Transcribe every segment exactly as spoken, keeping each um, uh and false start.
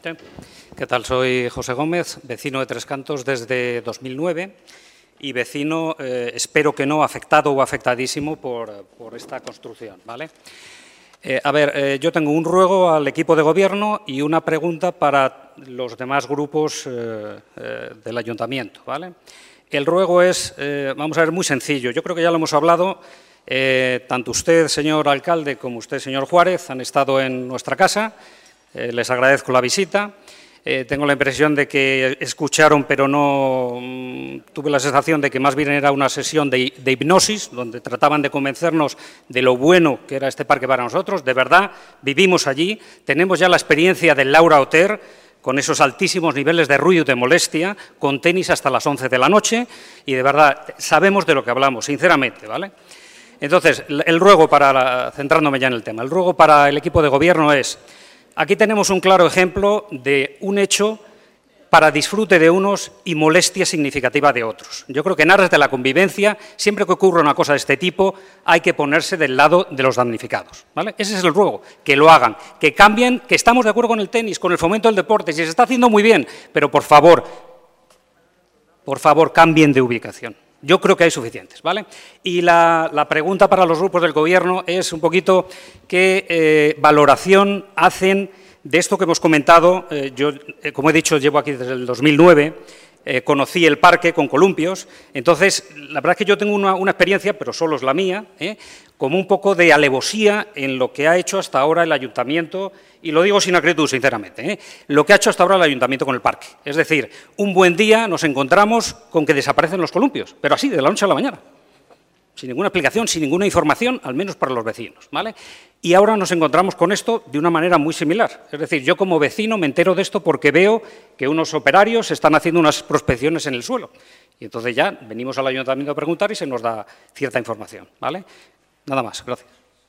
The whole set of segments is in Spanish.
Sí. ¿Qué tal? Soy José Gómez, vecino de Tres Cantos desde dos mil nueve y vecino, eh, espero que no, afectado o afectadísimo por, por esta construcción, ¿vale? Eh, a ver, eh, yo tengo un ruego al equipo de gobierno y una pregunta para los demás grupos eh, eh, del ayuntamiento, ¿vale? El ruego es, eh, vamos a ver, muy sencillo. Yo creo que ya lo hemos hablado, eh, tanto usted, señor alcalde, como usted, señor Juárez, han estado en nuestra casa. Eh, les agradezco la visita. Eh, tengo la impresión de que escucharon, pero no mmm, tuve la sensación de que más bien era una sesión de, de hipnosis, donde trataban de convencernos de lo bueno que era este parque para nosotros. De verdad, vivimos allí, tenemos ya la experiencia del Laura Hotel, con esos altísimos niveles de ruido y de molestia, con tenis hasta las once de la noche, y de verdad sabemos de lo que hablamos, sinceramente, ¿vale? Entonces, el ruego para, la, centrándome ya en el tema, el ruego para el equipo de gobierno es: aquí tenemos un claro ejemplo de un hecho para disfrute de unos y molestia significativa de otros. Yo creo que en aras de la convivencia, siempre que ocurra una cosa de este tipo, hay que ponerse del lado de los damnificados, ¿vale? Ese es el ruego, que lo hagan, que cambien, que estamos de acuerdo con el tenis, con el fomento del deporte, si se está haciendo muy bien, pero por favor, por favor, cambien de ubicación. Yo creo que hay suficientes, ¿vale? Y la, la pregunta para los grupos del Gobierno es un poquito qué eh, valoración hacen de esto que hemos comentado. Eh, yo, eh, como he dicho, llevo aquí desde el dos mil nueve, eh, conocí el parque con columpios, entonces, la verdad es que yo tengo una, una experiencia, pero solo es la mía, ¿eh? como un poco de alevosía en lo que ha hecho hasta ahora el Ayuntamiento, y lo digo sin acritud, sinceramente, ¿eh? lo que ha hecho hasta ahora el Ayuntamiento con el parque. Es decir, un buen día nos encontramos con que desaparecen los columpios, pero así, de la noche a la mañana, sin ninguna explicación, sin ninguna información, al menos para los vecinos, ¿vale? Y ahora nos encontramos con esto de una manera muy similar. Es decir, yo como vecino me entero de esto porque veo que unos operarios están haciendo unas prospecciones en el suelo. Y entonces ya venimos al Ayuntamiento a preguntar y se nos da cierta información, ¿vale? Nada más, gracias.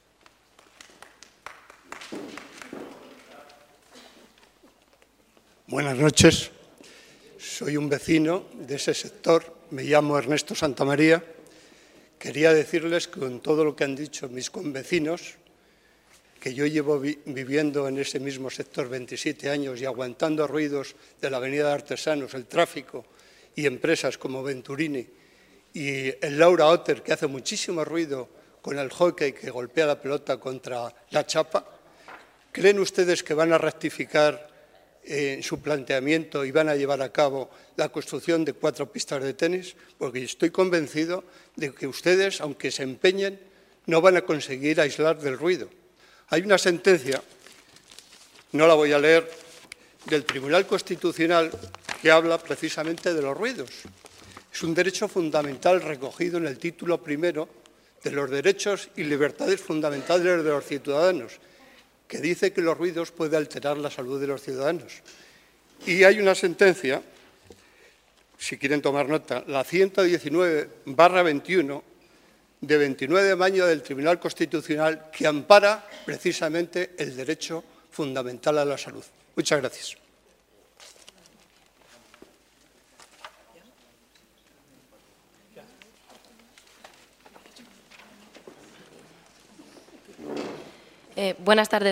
Buenas noches. Soy un vecino de ese sector, me llamo Ernesto Santamaría. Quería decirles, con todo lo que han dicho mis convecinos, que yo llevo vi viviendo en ese mismo sector veintisiete años y aguantando ruidos de la Avenida de Artesanos, el tráfico y empresas como Venturini y el Laura Hotel, que hace muchísimo ruido con el hockey que golpea la pelota contra la chapa. ¿Creen ustedes que van a rectificar en eh, su planteamiento y van a llevar a cabo la construcción de cuatro pistas de tenis? Porque estoy convencido de que ustedes, aunque se empeñen, no van a conseguir aislar del ruido. Hay una sentencia, no la voy a leer, del Tribunal Constitucional que habla precisamente de los ruidos. Es un derecho fundamental recogido en el título primero de los derechos y libertades fundamentales de los ciudadanos, que dice que los ruidos pueden alterar la salud de los ciudadanos. Y hay una sentencia, si quieren tomar nota, la ciento diecinueve barra veintiuno, de veintinueve de mayo del Tribunal Constitucional, que ampara precisamente el derecho fundamental a la salud. Muchas gracias. Eh, buenas tardes.